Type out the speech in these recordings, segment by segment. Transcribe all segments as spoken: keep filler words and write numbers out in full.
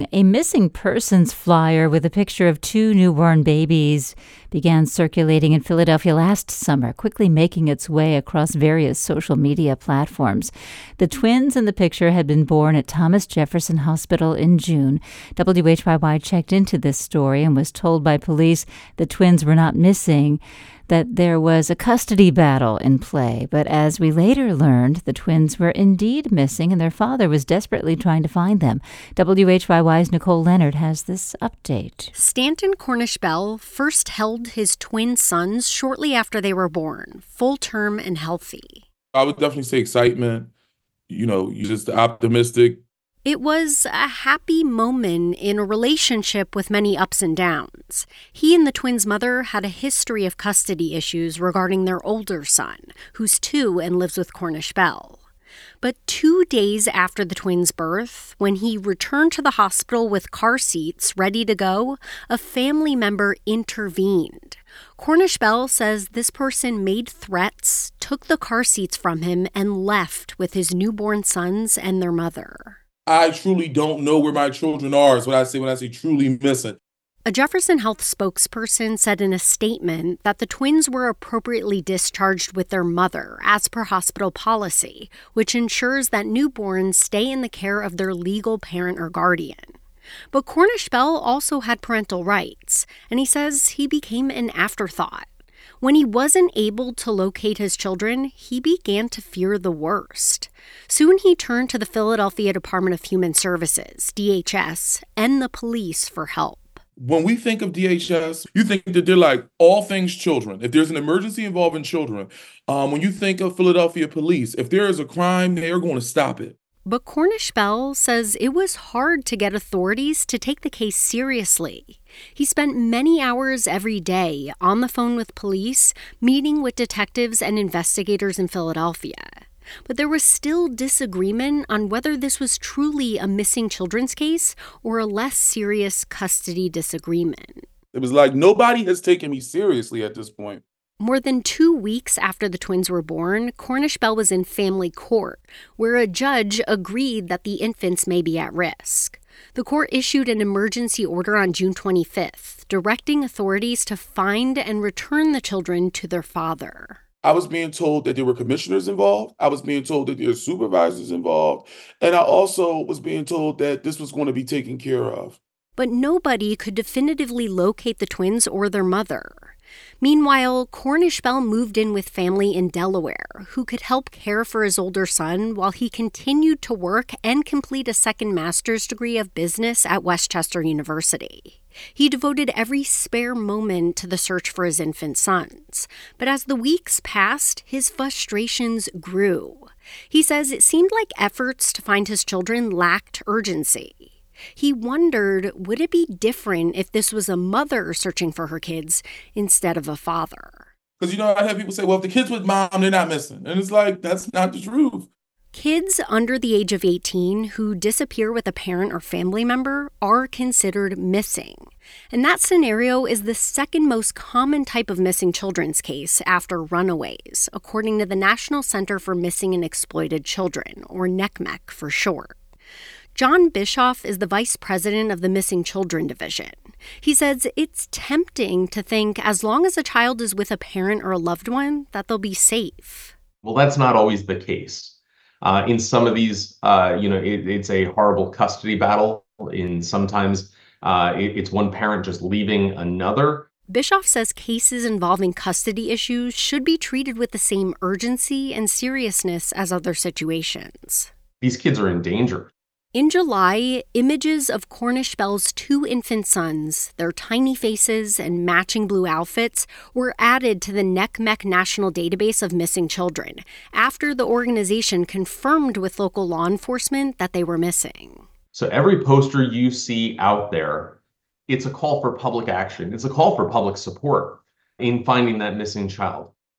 A missing persons flyer with a picture of two newborn babies began circulating in Philadelphia last summer, quickly making its way across various social media platforms. The twins in the picture had been born at Thomas Jefferson Hospital in June. W H Y Y checked into this story and was told by police the twins were not missing, that there was a custody battle in play. But as we later learned, the twins were indeed missing and their father was desperately trying to find them. W H Y Y's Nicole Leonard has this update. Stanton Cornish Bell first held his twin sons shortly after they were born, full term and healthy. I would definitely say excitement. You know, you're just optimistic. It was a happy moment in a relationship with many ups and downs. He and the twins' mother had a history of custody issues regarding their older son, who's two and lives with Cornish Bell. But two days after the twins' birth, when he returned to the hospital with car seats ready to go, a family member intervened. Cornish Bell says this person made threats, took the car seats from him, and left with his newborn sons and their mother. I truly don't know where my children are, is what I say when I say truly missing. A Jefferson Health spokesperson said in a statement that the twins were appropriately discharged with their mother as per hospital policy, which ensures that newborns stay in the care of their legal parent or guardian. But Cornish Bell also had parental rights, and he says he became an afterthought. When he wasn't able to locate his children, he began to fear the worst. Soon he turned to the Philadelphia Department of Human Services, D H S, and the police for help. When we think of D H S, you think that they're like all things children. If there's an emergency involving children, um, when you think of Philadelphia police, if there is a crime, they are going to stop it. But Cornish Bell says it was hard to get authorities to take the case seriously. He spent many hours every day on the phone with police, meeting with detectives and investigators in Philadelphia. But there was still disagreement on whether this was truly a missing children's case or a less serious custody disagreement. It was like nobody has taken me seriously at this point. More than two weeks after the twins were born, Cornish Bell was in family court, where a judge agreed that the infants may be at risk. The court issued an emergency order on June twenty-fifth, directing authorities to find and return the children to their father. I was being told that there were commissioners involved. I was being told that there were supervisors involved. And I also was being told that this was going to be taken care of. But nobody could definitively locate the twins or their mother. Meanwhile, Cornish Bell moved in with family in Delaware, who could help care for his older son while he continued to work and complete a second master's degree of business at West Chester University. He devoted every spare moment to the search for his infant sons. But as the weeks passed, his frustrations grew. He says it seemed like efforts to find his children lacked urgency. He wondered, would it be different if this was a mother searching for her kids instead of a father? Because, you know, I have people say, well, if the kid's with mom, they're not missing. And it's like, that's not the truth. Kids under the age of eighteen who disappear with a parent or family member are considered missing. And that scenario is the second most common type of missing children's case after runaways, according to the National Center for Missing and Exploited Children, or NCMEC for short. John Bischoff is the vice president of the Missing Children Division. He says it's tempting to think as long as a child is with a parent or a loved one, that they'll be safe. Well, that's not always the case. Uh, in some of these, uh, you know, it, it's a horrible custody battle. In sometimes uh, it, it's one parent just leaving another. Bischoff says cases involving custody issues should be treated with the same urgency and seriousness as other situations. These kids are in danger. In July, images of Cornish Bell's two infant sons, their tiny faces and matching blue outfits, were added to the NCMEC National Database of Missing Children after the organization confirmed with local law enforcement that they were missing. So every poster you see out there, it's a call for public action. It's a call for public support in finding that missing child.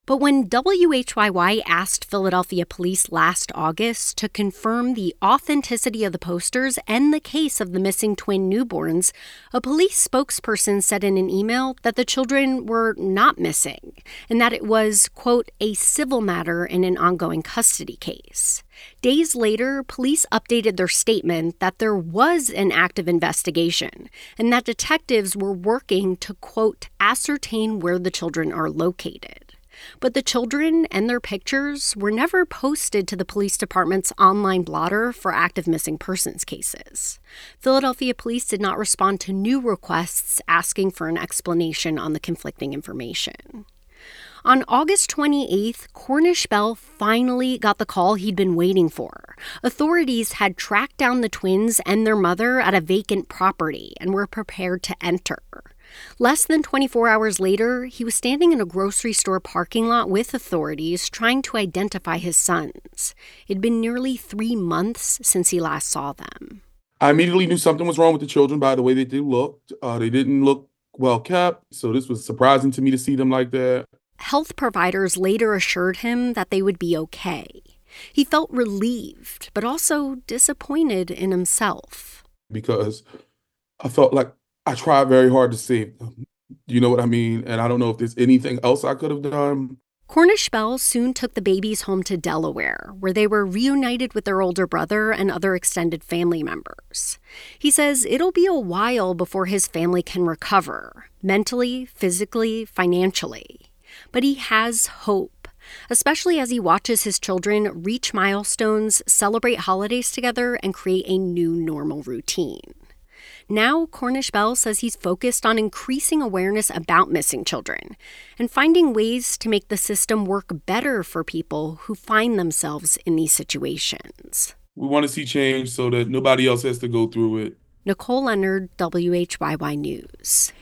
But when W H Y Y asked Philadelphia police last August to confirm the authenticity of the posters and the case of the missing twin newborns, a police spokesperson said in an email that the children were not missing and that it was, quote, a civil matter in an ongoing custody case. Days later, police updated their statement that there was an active investigation and that detectives were working to, quote, ascertain where the children are located. But the children and their pictures were never posted to the police department's online blotter for active missing persons cases. Philadelphia police did not respond to new requests asking for an explanation on the conflicting information. On August twenty-eighth, Cornish Bell finally got the call he'd been waiting for. Authorities had tracked down the twins and their mother at a vacant property and were prepared to enter. Less than twenty-four hours later, he was standing in a grocery store parking lot with authorities trying to identify his sons. It'd been nearly three months since he last saw them. I immediately knew something was wrong with the children by the way that they looked. Uh, they didn't look well kept, so this was surprising to me to see them like that. Health providers later assured him that they would be okay. He felt relieved, but also disappointed in himself. Because I felt like I tried very hard to save them. You know what I mean? And I don't know if there's anything else I could have done. Cornish Bell soon took the babies home to Delaware, where they were reunited with their older brother and other extended family members. He says it'll be a while before his family can recover, mentally, physically, financially. But he has hope, especially as he watches his children reach milestones, celebrate holidays together, and create a new normal routine. Now, Cornish Bell says he's focused on increasing awareness about missing children and finding ways to make the system work better for people who find themselves in these situations. We want to see change so that nobody else has to go through it. Nicole Leonard, W H Y Y News.